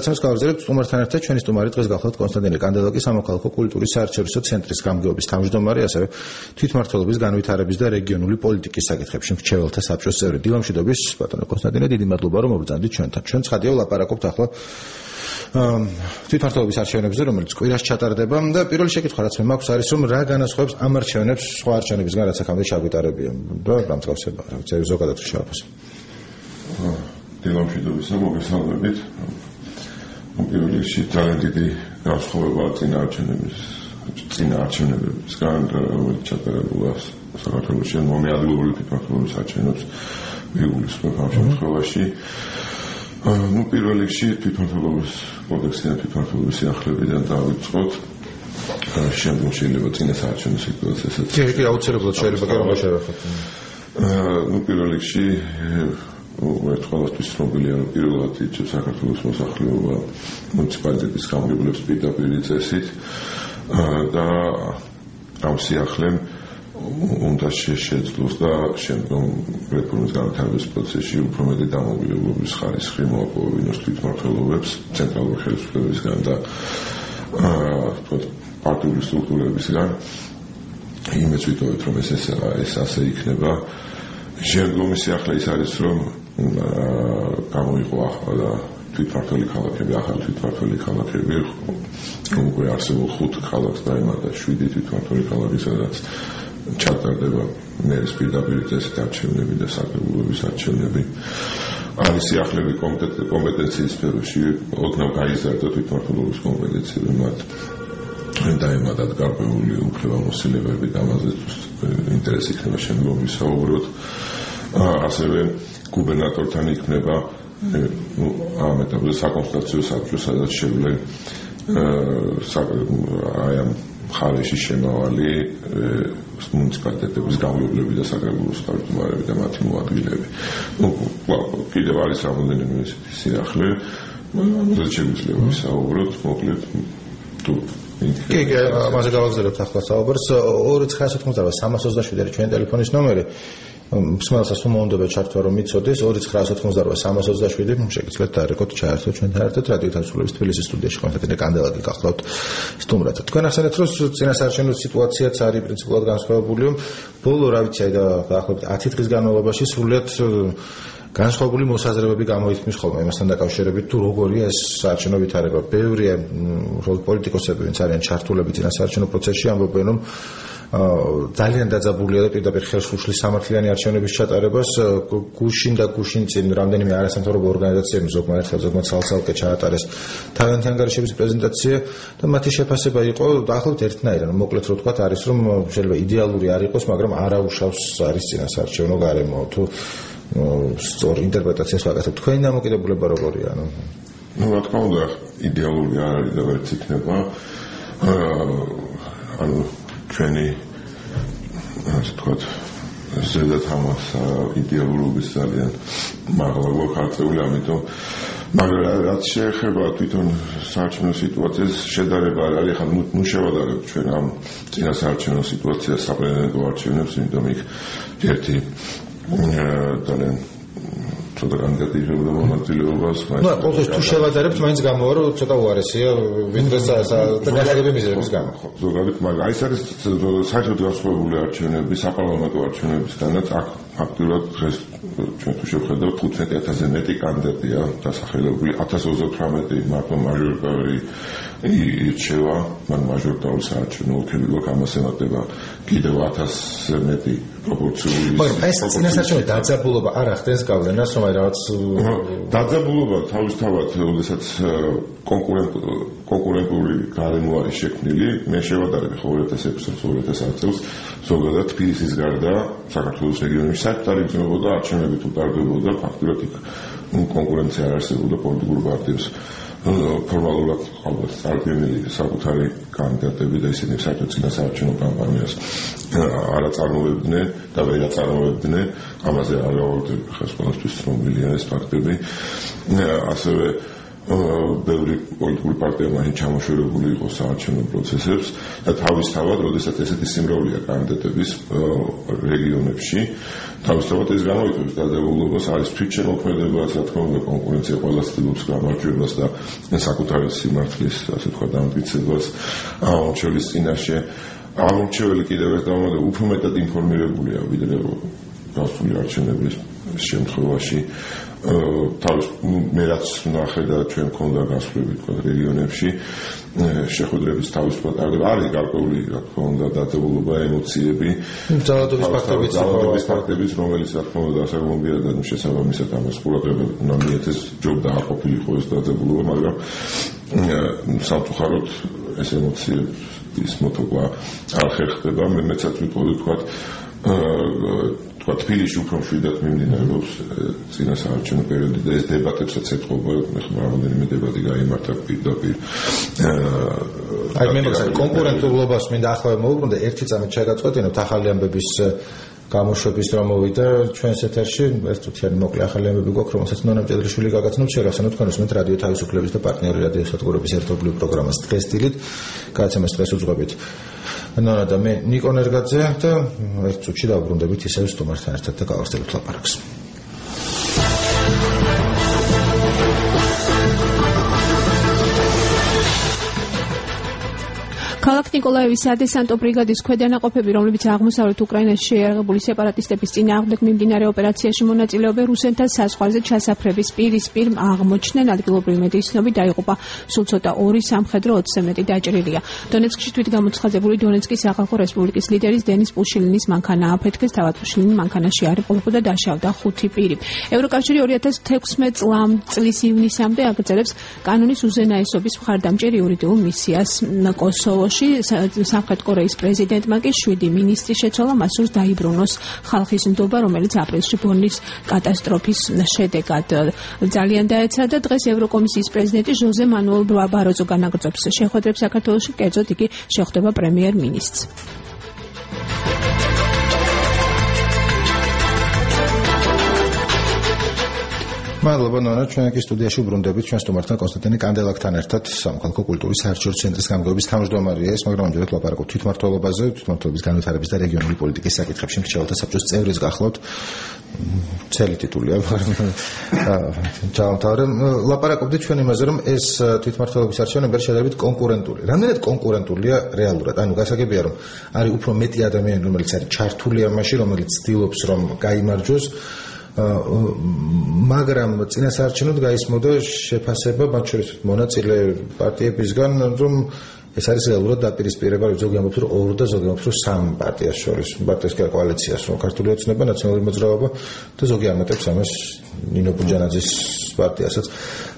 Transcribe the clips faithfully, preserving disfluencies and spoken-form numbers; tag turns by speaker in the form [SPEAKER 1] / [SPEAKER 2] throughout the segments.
[SPEAKER 1] გასაგებად გავაგზავნებთ სტუმართან ერთად ჩვენი სტუმარი დღეს გახლავთ კონსტანტინე კანდელაკი, სამოქალაქო კულტურის საარჩევნო ცენტრის გამგეობის თავმჯდომარე, ასევე თვითმმართველობის განვითარების და რეგიონული პოლიტიკის საკითხებში მრჩეველთა საბჭოს წევრი. დილა მშვიდობის ბატონო კონსტანტინე, დიდი მადლობა რომ მობრძანდით ჩვენთან. ჩვენ ცხადია ვლაპარაკობთ ახლა თვითმმართველობის არჩევნებზე, რომელიც კვირას ჩატარდება და პირველი შეკითხვა რაც მე მაქვს არის რომ რა განასხვავებს ამ არჩევნებს სხვა არჩევნებისგან, რაც აქამდე ჩაგვიტარებია და რა მსგავსება, რა ვიცი, ზოგადად შევაფასო.
[SPEAKER 2] დილა მშვიდობისა, მოგესალმებით. პირველ რიგში ძალიან დიდი განსხვავებაა წინა არჩევნების წინა არჩევნებისგან, რომელიც ჩატარებულა საქართველოში მომიადგილებული თვითმმართველობის არჩევნებს მიუგულისხმებ ამ შემთხვევაში. ну პირველ რიგში თვითმმართველობის კოდექსი და თვითმმართველობის სიახლეებიდან დავიწყოთ. შემდგომ შეიძლება წინა საარჩევნო სიტუაციასაც.
[SPEAKER 1] კი, კი, აუცილებლად შეიძლება კი რომ შევეხოთ.
[SPEAKER 2] ну პირველ რიგში ერთ ყოველთვის ცნობილია რომ პირველად იწევს საქართველოს მოსახლეობა მუნიციპალიტეტის გამგებლებს პირდაპირ წესით და ამ სიახლემ უნდა შეძლოს და შემდგომ რეფორმის განვითარების პროცესში უფრო მეტი დამოუკიდებლობის ხარისხი მოაპოვებინოს თვითმმართველობებს ცენტრალური ხელისუფლებისგან და პარტიული სტრუქტურებისგან. იმეც ვიტოვეთ რომ ეს ეს ასე იქნება. შემდგომი სიახლე ის არის რომ გამოიყო ახლა თვითმმართველი ქალაქები, ახალი თვითმმართველი ქალაქები, უკვე არსებულ ხუთ ქალაქს დაემატა შვიდი თვითმმართველი ქალაქი, სადაც ჩატარდება მერის პირდაპირ წესით არჩევნები და საკრებულების არჩევნები. არის სიახლეები კომპეტენციის სფეროში, ოდნავ გაიზარდა თვითმმართველობის კომპეტენციები მათ დაემატათ გარკვეული უფლებამოსილებები და ამაზე ინტერესი იქნება შემდგომ ვისაუბროთ. ასევე გუბერნატორთან იქნება ამ ეტაპზე საკონსტიტუციო საბჭო, სადაც შევლენ აი ამ მხარეში შემავალი მუნიციპალიტეტების გამგებლები და საკრებულოს თავმჯდომარები და მათი მოადგილეები. ну კიდევ არის რამოდენიმე ესეთი სიახლე, ამაზე შეგვიძლია ვისაუბროთ მოკლედ თუ
[SPEAKER 1] კი, კი, ამაზე გავაგზავნებთ ახლა საუბარს. ორი ცხრა ათოთხმოცდაოთხ სამას ოცდაშვიდი არის ჩვენი ტელეფონის ნომერი. მსმენელსაც თუ მოუნდება ჩართვა რომ მიცოდეს ორი ცხრა ათოთხმოცდაოთხ სამას ოცდაშვიდი შეგიძლიათ დაერეკოთ ჩაერთოთ ჩვენთან ერთად რადიო თავისუფლების თბილისის სტუდიაში კონსტანტინე კანდელაკი გახლავთ სტუმრად. თქვენ ახსენეთ რომ წინა საარჩევნო სიტუაციაც არის პრინციპულად განსხვავებული. ბოლო რა ვიცი და დაახლოებით ათი დღის განმავლობაში სრულიად განსხვავებული მოსაზრებები გამოიწვევს ხოლმე იმასთან დაკავშირებით თუ როგორია ეს საარჩევნო ვითარება. ბევრია პოლიტიკოსები ვინც არიან ჩართულები წინა საარჩევნო პროცესში ამბობენ რომ ძალიან დაძაბულია და პირდაპირ ხელს უშლის სამართლიანი არჩევნების ჩატარებას. გუშინ და გუშინ წინ რამდენიმე არასამთავრობო ორგანიზაციებმა ზოგმა ერთხელ ზოგმა ცალ-ცალკე ჩაატარეს თავიანთი ანგარიშების პრეზენტაცია და მათი შეფასება იყო დაახლოებით ერთნაირად. მოკლედ რო ვთქვათ არის რომ შეიძლება იდეალური არ იყოს, მაგრამ არაუშავს არის წინა საარჩევნო გარემო. თუ სწორ ინტერპრეტაციას ვაკეთებ. თქვენი დამოკიდებულება როგორია?
[SPEAKER 2] ну რა თქმა უნდა იდეალური არ არის და ვერც იქნება. ანუ ჩვენი ასე ვთქვათ ზედათამას იდეალურობის ძალიან მაღლა გვაქცეული, ამიტომ მაგრამ რაც შეეხება თვითონ საარჩევნო სიტუაციას შედარება არ არის. ახლა ნუ შევადარებთ ჩვენ ამ წინა საარჩევნო სიტუაციას საპრეზიდენტო არჩევნებს, იმიტომ იქ ერთი ძალიან ცოტა კანდიდატი იღებდა მონაწილეობას.
[SPEAKER 1] ну ყოველთვის თუ შევადარებთ მაინც გამოვა რომ ცოტა უარესია ვიდრე განსაკუთრებული მიზეზების გამო.
[SPEAKER 2] ზოგადად მაგრამ აი ეს არის საერთოდ განსხვავებული არჩევნები საპარლამენტო არჩევნებისგანაც. აქ ფაქტურად დღეს ჩვენ თუ შევხედავთ ხუთმეტი ათასზე მეტი კანდიდატია დასახელებული. ათას ოცდათვრამეტი მარტო მაჟორიტარი ირჩევა, მაგრამ მაჟორიტარული საარჩევნო ოლქები გვაქვს, ამას ემატება კიდევ ათასზე მეტი პროპორციული.
[SPEAKER 1] მაგრამ ეს წინა საარჩევნო დაძაბულობა არ ახდენს გავლენას, რომ აი რაღაც
[SPEAKER 2] დაძაბულობა თავისთავად, როდესაც კონკურენტული გარემო არის შექმნილი, მე შევადარებ ხო ორი ათას ექვსი ორი ათას ათი წელს ზოგადად თბილისის გარდა საქართველოს რეგიონებში საერთოდ იგრძნობოდა არჩევნები თუ ტარდებოდა, ფაქტურად იქ კონკურენცია არ არსებობდა პოლიტიკურ პარტიებს. ფორმალურად ალბათ წარდგენილი საკუთარი კანდიდატები და ისინი საერთოდ წინა საარჩევნო კამპანიას არ აწარმოებდნენ და ვერ აწარმოებდნენ. ამაზე არ გავაუწყებ ხეს ყველასთვის ცნობილია ეს ფაქტები. ასევე ბევრი პოლიტიკური პარტია მაინც ჩამოშორებული იყო საარჩევნო პროცესებს და თავისთავად, როდესაც ესეთი სიმრავლეა კანდიდატების რეგიონებში, თავისთავად ეს გამოიწვევს დადებულებას, არის თვითშემოქმედებას, რა თქმა უნდა, კონკურენცია ყველას ცდილობს გამარჯვებას და საკუთარი სიმართლის, ასე ვთქვათ, დამტკიცებას ამორჩეულის წინაშე. ამორჩეველი კიდევ ერთ დამოკიდებული, უფრო მეტად ინფორმირებულია ვიდრე გასული არჩევნების შემთხვევაში. თავის მე რაც ვნახე და ჩვენ გქონდა გასვლები თქვა რეგიონებში შეხვედრების თავისუფლად ტარდება არის გარკვეული რა თქმა უნდა დადებულება ემოციები
[SPEAKER 1] ძალადობის ფაქტებიც
[SPEAKER 2] ძალადობის ფაქტებიც რომელიც რა თქმა უნდა დასაგმობია და შესაბამისად ამას ყურადღება უნდა მიეცეს ჯობდა არ ყოფილიყო ეს დადებულება მაგრამ სამწუხაროდ ეს ემოციების მოტოვა არ ხერხდება მე მეცაც ვიყოლი თქვა თქვა თბილისში უფრო მშვიდად მიმდინარეობს წინა საარჩევნო პერიოდი და ეს დებატებსაც ეთყობა ხმა რამდენიმე დებატი გაიმართა პირდაპირ
[SPEAKER 1] აი მე მაგას კონკურენტულობას მინდა ახლა მოვუბრუნდე ერთი წამით შეგაწყვეტინოთ ახალი ამბების გამოშვების რომ მოვიდა ჩვენს ეთერში ეს თუთიანი მოკლე ახალი ამბები გვაქვს რომელსაც ნონა მჭედრიშვილი გაგაცნობთ შევახსენოთ თქვენს მე რადიო თავისუფლების და პარტნიორი რადიო სადგურების ერთობლივ პროგრამას დღეს დილით გადაცემას დღეს უძღვებით ნონა და მე ნიკო ნერგაძე და ერთ წუთში დავბრუნდებით ისევ სტუმართან ერთად და გავახსენებთ ლაპარაკს
[SPEAKER 3] ქალაქ ნიკოლაევის სადესანტო ბრიგადის ქვედანაყოფები, რომლებიც აღმოსავლეთ უკრაინაში შეიარაღებული სეპარატისტების წინააღმდეგ მიმდინარე ოპერაციაში მონაწილეობენ რუსეთთან საზღვარზე ჩასაფრების პირისპირ აღმოჩნდნენ ადგილობრივი მედიის ცნობით დაიღუპა სულ ცოტა ორი სამხედრო ოცზე მეტი დაჭრილია. დონეცკში თვით გამოცხადებული დონეცკის სახალხო რესპუბლიკის ლიდერის დენის პუშილინის მანქანა აფეთქეს, თავად პუშილინი მანქანაში არ იყოფოდა და დაშავდა ხუთი პირი. ევროკავშირი ორი ათას თექვსმეტ წლის ივნისამდე აგრძელებს კანონის უზენაესობის მხარდამჭერ იურიდიულ მისიას კოსოვოში. სამხრეთ კორეის პრეზიდენტმა კი შვიდი მინისტრი შეცვალა მასურს დაიბრუნოს ხალხის ნდობა, რომელიც აპრილში ბორნის კატასტროფის შედეგად ძალიან დაეცა და დღეს ევროკომისიის პრეზიდენტი ჟოზე მანუელ ბაროზო განაგრძობს შეხვედრებს საქართველოში, კერძოდ იგი შეხვდება პრემიერ-მინისტრს.
[SPEAKER 1] მადლობა ნონა, ჩვენ აქ სტუდიაში უბრუნდებით ჩვენ სტუმართან კონსტანტინე კანდელაკთან ერთად სამოქალაქო კულტურის საერთაშორისო ცენტრის გამგეობის თავმჯდომარეა ეს, მაგრამ ამჯერად ლაპარაკობთ თვითმმართველობაზე, თვითმმართველობის განვითარების და რეგიონული პოლიტიკის საკითხებში მრჩეველთა საბჭოს წევრის გახლავთ. Цели ტიტულია, მაგრამ ჩავთავრე. ლაპარაკობდით ჩვენ იმაზე, რომ ეს თვითმმართველობის არჩევნები არის შედარებით კონკურენტული. რამდენად კონკურენტულია რეალურად? ანუ გასაგებია, რომ არის უფრო მეტი ადამიანი, რომელიც არის ჩართული ამაში, რომელიც ცდილობს, რომ გაიმარჯვოს. მაგრამ წინასაარჩევნოდ გაისმოდა შეფასება მათ შორის მონაწილე პარტიებისგან, რომ ეს არის რეალურად დაპირისპირება, ზოგი ამბობს, რომ ორ და ზოგი ამბობს, რომ სამ პარტიას შორის, პარტიას კოალიციას, რომ ქართული ოცნება, ნაციონალური მოძრაობა და ზოგი ამატებს ამას ნინო პუჯანაძის პარტიასაც.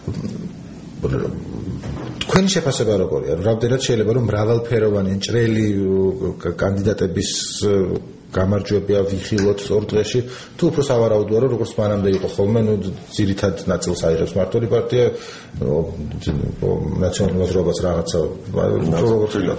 [SPEAKER 1] თქვენი შეფასება როგორია? რამდენად შეიძლება რომ მრავალფეროვანი ჭრელი კანდიდატების გამარჯვება ვიხილოთ ორ დღეში თუ უფრო სავარაუდოა რომ როგორც მანამდე იყო ხოლმე ნუ ძირითად ნაწილს აიღებს მართული პარტია ნაციონალური მოძრაობაც რაღაცა როგორ ხდება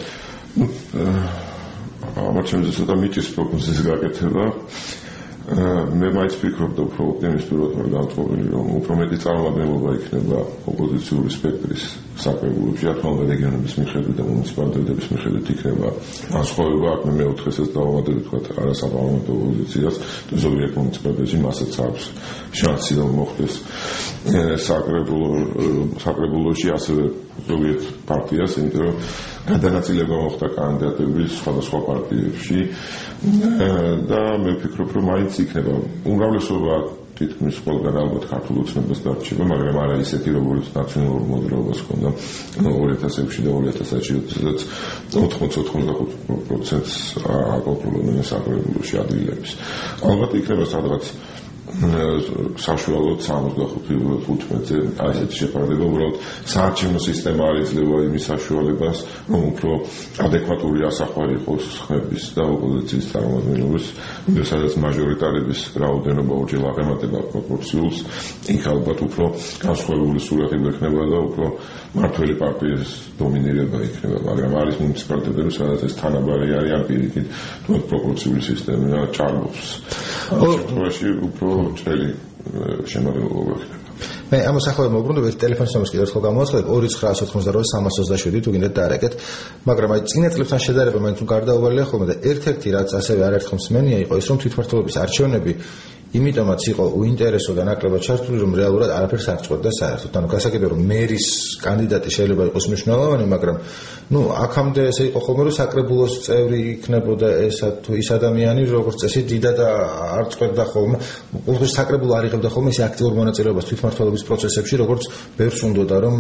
[SPEAKER 1] ამაჩემზე ცოტა მიჭის პროგნოზის გაკეთება მე მაინც ვფიქრობ და უფრო ოპტიმისტურად ვარ განწყობილი რომ უფრო მეტი წარმომადგენლობა იქნება ოპოზიციური სპექტრის საკრებულებში რა თქმა უნდა რეგიონების მიხედვით და მუნიციპალიტეტების მიხედვით იქნება განსხვავება აქ მე მეოთხესაც დავამატებ თქვა არასაპარლამენტო ოპოზიციას და ზოგიერთ მუნიციპალიტეტში მასაც აქვს შანსი რომ მოხდეს საკრებულო საკრებულოში ასევე ზოგიერთ პარტიას იმიტომ რომ გადანაწილება მოხდა კანდიდატების სხვადასხვა პარტიებში და მე ვფიქრობ რომ მაინც იქნება უმრავლესობა თითქმის ყველგან ალბათ ქართულ ოცნებას დარჩება, მაგრამ არა ისეთი როგორც ნაციონალურ მოძრაობას ჰქონდა ორი ათას ექვსი და ორი ათას ათში, სადაც ოთხმოცდაოთხ ოცდახუთ პროცენტს აკონტროლებდნენ საკრებულოში ადგილების. ალბათ იქნება სადღაც საშუალოდ სამოცდახუთი თხუთმეტზე აი ესეთი შეფარდება უბრალოდ საარჩევნო სისტემა არ იძლევა იმის საშუალებას რომ უფრო ადეკვატური ასახვარი იყოს ხმების და ოპოზიციის წარმომადგენლობის სადაც მაჟორიტარების რაოდენობა ორჯერ აღემატება პროპორციულს იქ ალბათ უფრო განსხვავებული სურათი გვექნება და უფრო მართველი პარტიის დომინირება იქნება მაგრამ არის მუნიციპალიტეტები სადაც ეს თანაბარი არის ან პირიქით თუნდაც პროპორციული სისტემა ჭარბობს შემთხვევაში უფრო ჭრელი შემადგენლობა იქნება. მე ამას ახლა მოგბრუნდები ტელეფონის ნომერს კიდევ ერთხელ გამოვაცხადებ ორი ცხრაასი ოთხმოცდაორი სამას ოცდაშვიდი თუ გინდათ დაარეკეთ მაგრამ აი წინა წლებთან შედარება მე თუ გარდაუვალია ხოლმე და ერთ-ერთი რაც ასევე არაერთხელ მსმენია იყო ის რომ თვითმმართველობის არჩევნები იმიტომაც იყო უინტერესო და ნაკლებად ჩართული რომ რეალურად არაფერს არ წყვეტდა საერთოდ ანუ გასაგებია რომ მერის კანდიდატი შეიძლება იყოს მნიშვნელოვანი მაგრამ ნუ აქამდე ესე იყო ხოლმე რომ საკრებულოს წევრი იქნებოდა ეს თუ ის ადამიანი როგორც წესი დიდად არ წყვეტდა ხოლმე უბრალოდ საკრებულო არ იღებდა ხოლმე ის აქტიურ მონაწილეობას თვითმმართველობის პროცესებში როგორც ბევრს უნდოდა რომ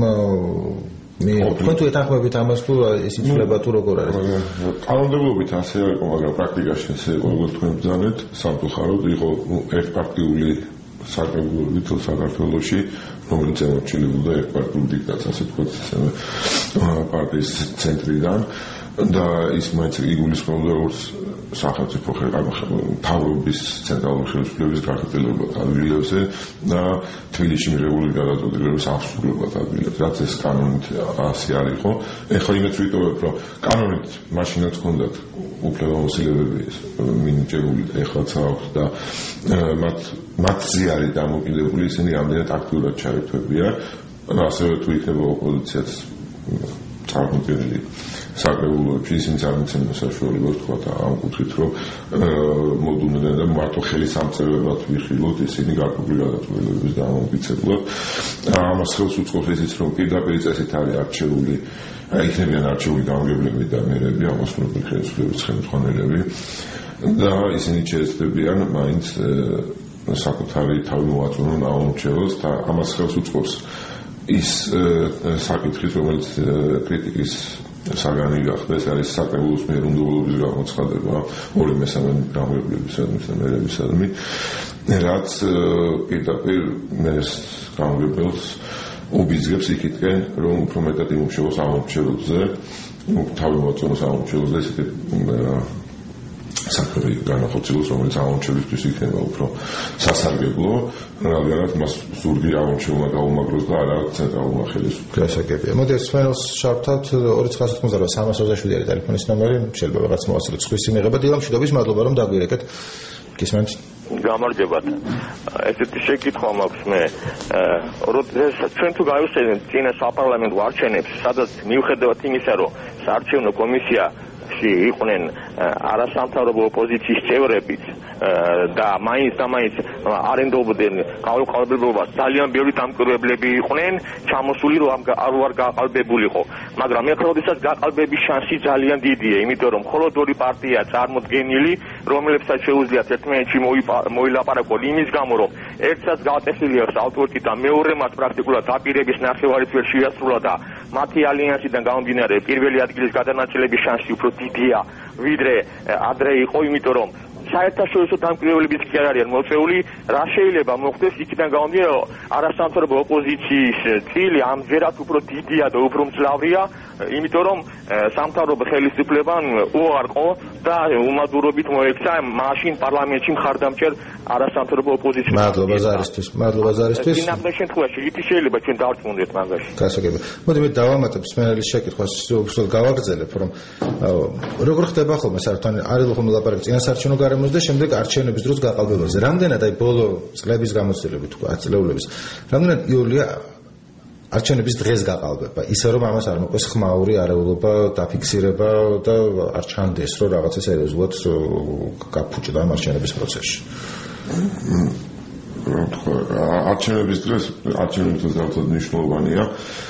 [SPEAKER 1] მე თქვენ თუ ეთანხმებით ამას თუ ეს იცვლება თუ როგორ არის
[SPEAKER 2] კანონმდებლობით ასე არ იყო მაგრამ პრაქტიკაში ესე იყო როგორც თქვენ ბრძანეთ სამწუხაროდ იყო ერთპარტიული საკრებულოები თუ საქართველოში რომელიც ემორჩილებოდა ერთპარტიულ დიქტატს ასე ვთქვათ პარტიის ცენტრიდან და ის მაინც იგულისხმებოდა როგორც სახელმწიფო მთავრობის ცენტრალური ხელისუფლების გაგრძელებად ადგილებზე და თბილისში მიღებული გადაწყვეტილების აღსრულებად ადგილებზე რაც ეს კანონით ასე არ იყო ეხლა იმეც ვიტოვებ რომ კანონით მაშინაც ჰქონდათ უფლებამოსილებები მინიჭებული და ეხლაც აქვს და მათ მათზე არის დამოკიდებული ისინი რამდენად აქტიურად ჩაერთვებიან ასევე თუ იქნება ოპოზიციაც წარმოქმნილი საკრებულოებში ისინი წარმოიცემენ საშუალებას თქვა ამ კუთხით რომ მოდუნდნენ და მარტო ხელის ამწევებად ვიხილოთ ისინი გარკვეული გადაწყვეტილებების დამამტკიცებლად ამას ხელს უწყობს ისიც რომ პირდაპირ წესით არის არჩეული იქნებიან არჩეული გამგებლები და მერები ამასწორებელი ხელისუფლების ხელმძღვანელები და ისინი შეეცდებიან მაინც საკუთარი თავი მოაწონონ აუმრჩევლოს და ამას ხელს უწყობს ის საკითხი რომელიც კრიტიკის საგანი გახდა ეს არის საკრებულოს მიერ უნდობლობის გამოცხადება ორი მესამე გამგებლებისადმი და მერებისადმი რაც პირდაპირ მერეს გამგებელს უბიძგებს იქითკენ რომ უფრო მეტად იმუშაოს აუმრჩევლზე თავი მოაწონოს აუმრჩევლზე ესეთი საკრები განახორციელოს რომელიც აუმრჩევლისთვის იქნება უფრო სასარგებლო რადგანაც მას ზურგი აუმრჩევლმა გაუმაგროს და არა ცენტრალურმა ხელისუფლებამ
[SPEAKER 1] გასაგებია მოდი ეს ფენელს შევთავთ ორი ცხრაასი ოთხმოცდაორი სამას ოცდაშვიდი არის ტელეფონის ნომერი შეიძლება რაღაც მოასწროთ სხვისი მიღება დილა მშვიდობის მადლობა რომ დაგვირეკეთ გისმენთ
[SPEAKER 4] გამარჯობათ ესეთი შეკითხვა მაქვს მე როდესაც ჩვენ თუ გავიხსენებთ წინა საპარლამენტო არჩევნებს სადაც მიუხედავად იმისა რომ საარჩევნო კომისია იყვნენ არასამთავრობო ოპოზიციის წევრებიც და მაინც და მაინც არ ენდობდნენ გაუყალბებულობას ძალიან ბევრი დამკვირვებლები იყვნენ ჩამოსული რომ არ ვარ გაყალბებულიყო მაგრამ ეხლა როდესაც გაყალბების შანსი ძალიან დიდია იმიტომ რომ მხოლოდ ორი პარტია წარმოდგენილი რომლებსაც შეუძლიათ ერთმანეთში მოილაპარაკონ იმის გამო რომ ერთსაც გაატეხილია საავტორიტეტი და მეორე მათ პრაქტიკულად დაპირების ნახევარით ვერ შეასრულა და მათი ალიანსიდან გამომდინარე პირველი ადგილის გადანაწილების შანსი უფრო დიდია ვიდრე ადრე იყო იმიტომ რომ საერთაშორისო დამკვირვებლებიც კი არ არიან მოწვეული რა შეიძლება მოხდეს იქიდან გამომდინარე რომ არასამთავრობო ოპოზიციის წილი ამჯერად უფრო დიდია და უფრო მძლავრია იმიტომ რომ სამთავრობო ხელისუფლებამ უარყო და უმადურობით მოექცა მაშინ პარლამენტში მხარდამჭერ არასამთავრობო ოპოზიციას
[SPEAKER 1] მადლობა ზარისთვის მადლობა ზარისთვის
[SPEAKER 4] წინამდე შემთხვევაში ითი შეიძლება ჩვენ დავწმუნდეთ მაგაში
[SPEAKER 1] გასაგებია მოდი მე დავამატებ სმენელის შეკითხვას უბრალოდ გავაგრძელებ რომ როგორ ხდება ხოლმე საერთოდ არის ხოლმე ლაპარაკი წინასაარჩევნო გარემოს და შემდეგ არჩევნების დროს გაყალბებაზე რამდენად აი ბოლო წლების გამოცდილებით თქვა ათწლეულების რამდენად იოლია არჩევნების დღეს გაყალბება ისე რომ ამას არ მოყვეს ხმაური არეულობა დაფიქსირება და არ ჩანდეს რომ რაღაცა სერიოზულად გაფუჭდა ამ არჩევნების პროცესში
[SPEAKER 2] არჩევნების დღეს არჩევნების დღეს ძალიან მნიშვნელოვანია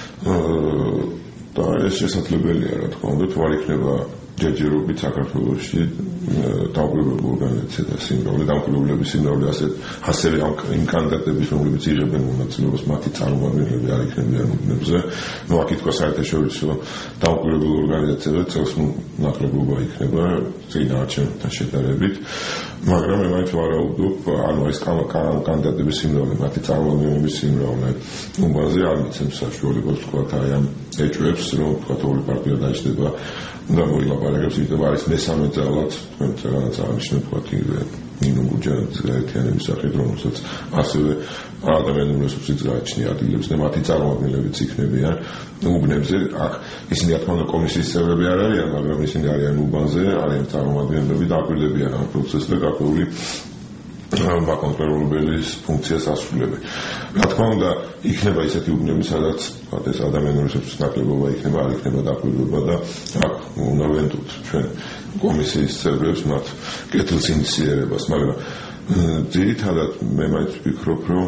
[SPEAKER 2] და ეს შესაძლებელია რა თქმა უნდა თუ არ იქნება ჯერჯერობით საქართველოში დამკვირვებლები ორგანიზაცია და სიმრავლე დამკვირვებლების სიმრავლე ასეთ ასევე იმ კანდიდატების რომლებიც იღებენ მონაწილეობას მათი წარმომადგენლები არ იქნებიან უბნებზე ნუ აქ ითქვა საერთაშორისო დამკვირვებლები ორგანიზაციები წელს ნაკლებობა იქნება წინა არჩევნებთან შედარებით მაგრამ მე მაინც ვარაუდობ ანუ ეს კანდიდატების სიმრავლე მათი წარმომადგენლების სიმრავლე უბნაზე არ მიცემს საშუალებას თქვა აი ამ ეჭვებს რომ თქვა ორი პარტია დაიჭდება და მოილაპარაკებს იმიტომ არის მესამე ძალაც თქვენ წერანაც აღნიშნეთ თქვა იგივე ნინო გუჯაძის გაერთიანების სახით რომელსაც ასევე ადამიანური რესურსიც გააჩნია ადგილებს და მათი წარმომადგენლებიც იქნებიან უბნებზე აქ ისინი რა თქმა უნდა კომისიის წევრები არ არიან მაგრამ ისინი არიან უბანზე არიან წარმომადგენლები და აკვირდებიან ამ პროცესს და გარკვეული მაკონტროლებლის ფუნქციას ასრულებენ. რა თქმა უნდა, იქნება ისეთი უბნები, სადაც ეს ადამიანური რესურსის ნაკლებობა იქნება, არ იქნება დაკვირვება და აქ უნდა ვენდოთ ჩვენ კომისიის წევრებს მათ კეთილს ინიციირებას, მაგრამ ძირითადად მე მაინც ვფიქრობ, რომ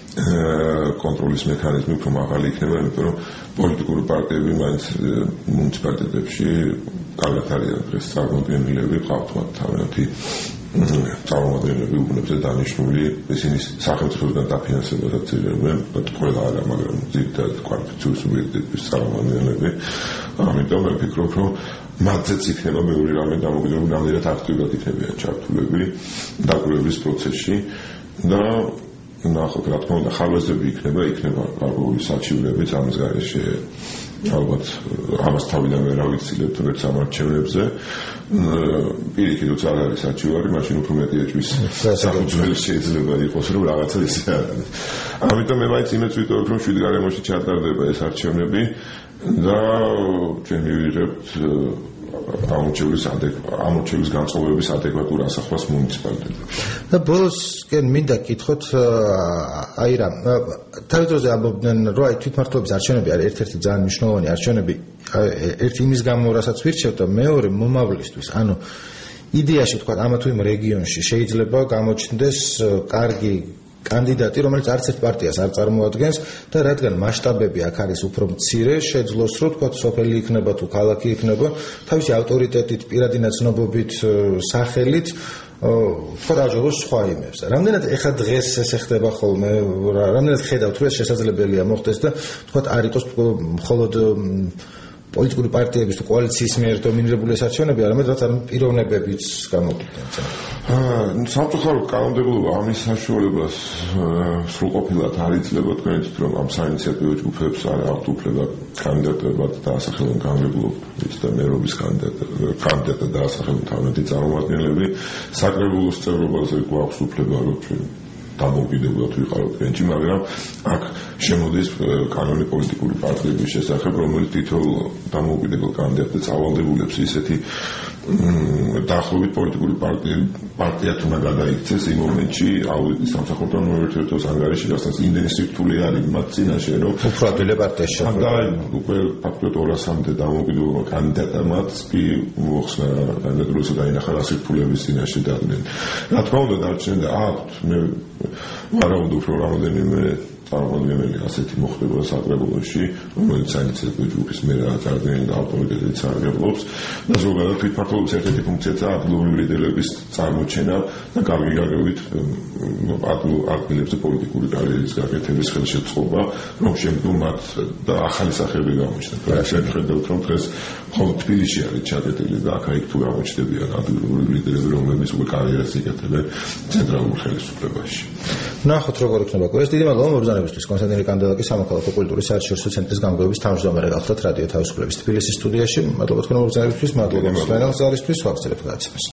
[SPEAKER 2] კონტროლის მექანიზმი უფრო მაღალი იქნება, იმიტომ რომ პოლიტიკური პარტიები მაინც მუნიციპალიტეტებში კარგად არიან დღეს წარმოადგენლები, ყავთ მათ თავიანთი წარმოადგენლები უბნებზე დანიშნული, ისინი სახელმწიფოსგან დაფინანსებასაც იღებენ, ყველა არა, მაგრამ ძირითადად კვალიფიციური სუბიექტების წარმოადგენლები. ამიტომ მე ვფიქრობ, რომ მათზეც იქნება მეორე რამე დამოკიდებული, რამდენად აქტიურად იქნებიან ჩართულები დაკვირვების პროცესში და ნახოთ, რა თქმა უნდა, ხარვეზები იქნება, იქნება გარკვეული საჩივრებიც ამის გარეშე. ალბათ ამას თავიდან ვერ ავიცილებთ ვერც ამ არჩევნებზე. პირიქით როცა არ არის საჩივარი, მაშინ უფრო მეტი ეჭვის საფუძველი შეიძლება იყოს, რომ რაღაცა ისე არ არის. ამიტომ მე მაინც იმედს ვიტოვებ, რომ შვიდ გარემოში ჩატარდება ეს არჩევნები და ჩვენ მივიღებთ ამორჩევლის ამორჩევლის განწყობების ადეკვატურ ასახვას მუნიციპალიტეტებში.
[SPEAKER 1] და ბოლოს კენ მინდა გითხოთ აი რა თავიდანვე ამბობდნენ რომ აი თვითმმართველობის არჩევნები არის ერთ-ერთი ძალიან მნიშვნელოვანი არჩევნები ერთი იმის გამო რასაც ვირჩევთ და მეორე მომავლისთვის ანუ იდეაში თქვა ამა თუ იმ რეგიონში შეიძლება გამოჩნდეს კარგი კანდიდატი, რომელიც არც ერთ პარტიას არ წარმოადგენს და რადგან მასშტაბები აქ არის უფრო მცირე, შეძლოს რომ თქვა სოფელი იქნება თუ ქალაქი იქნება, თავისი ავტორიტეტით, პირადი ნაცნობობით, სახელით თქვა დაჯეროს სხვა იმებს. რამდენად ეხა დღეს ესე ხდება ხოლმე, რამდენად ხედავთ რომ ეს შესაძლებელია მოხდეს და თქვა არ იყოს მხოლოდ პოლიტიკური პარტიების თუ კოალიციის მიერ დომინირებული ეს არჩევნები, არამედ რაც არ პიროვნებებიც გამოგვიყვნენ.
[SPEAKER 2] სამწუხაროდ კანონმდებლობა ამის საშუალებას სრულყოფილად არ იძლევა თქვენით, რომ ამ საინიციატივო ჯგუფებს არ აქვთ უფლება კანდიდატებად დაასახელონ განმავლობის და მერობის კანდიდატად დაასახელონ თავიანთი წარმომადგენლები. საკრებულოს წევრობაზე გვაქვს უფლება, რომ ჩვენ დამოუკიდებლად ვიყავით ენჯი, მაგრამ აქ შემოდის კანონი პოლიტიკური პარტიების შესახებ, რომელიც თითოეულ დამოუკიდებელ კანდიდატს ავალდებულებს ისეთი დაახლოებით პოლიტიკური პარტია თუ უნდა გადაიქცეს იმ მომენტში აუდიტის სამსახურთან მოერთერთოს ანგარიში, რასაც იმდენი სირთულე არის მათ წინაშე, რომ
[SPEAKER 1] უფრო ადვილი პარტიაში
[SPEAKER 2] და უკვე ფაქტობრივად ორასამდე დამოუკიდებელ კანდიდატამაც კი მოხსნა კანდიდატურასა დაინახა რა სირთულეების წინაშე დადნენ. რა თქმა უნდა დარჩენდა აქვთ მე ვარაუდობ რომ რამოდენიმე წარმოადგენელი ასეთი მოხდება საკრებულოში, რომელიც საინიციატივო ჯგუფის მერაა წარდგენილი და ავტორიტეტით სარგებლობს და ზოგადად თვითმმართველობის ერთ-ერთი ფუნქციაა ადგილობრივი ლიდერების წარმოჩენა და კარგი გაგებით ადგილებზე პოლიტიკური კარიერის გაკეთების ხელშეწყობა, რომ შემდგომ მათ და ახალი სახეები გამოჩნდნენ. შეხედავთ რომ დღეს მხოლოდ თბილისში არის ჩაკეტილი და აქა-იქ თუ გამოჩნდებიან ადგილობრივი ლიდერები, რომლებიც უკვე კარიერას იკეთებენ ცენტრალურ ხელისუფლებაში.
[SPEAKER 1] ნახოთ როგორ იქნება. ეს დიდი მადლობა მობრძანებისთვის. კონსტანტინე კანდელაკი სამოქალაქო კულტურის საერთაშორისო ცენტრის გამგეობის თავმჯდომარე გახლდათ რადიო თავისუფლების თბილისის სტუდიაში. მადლობა თქვენ მობრძანებისთვის, მადლობა მსმენელს არისთვის, ვაგრძელებთ გადაცემას.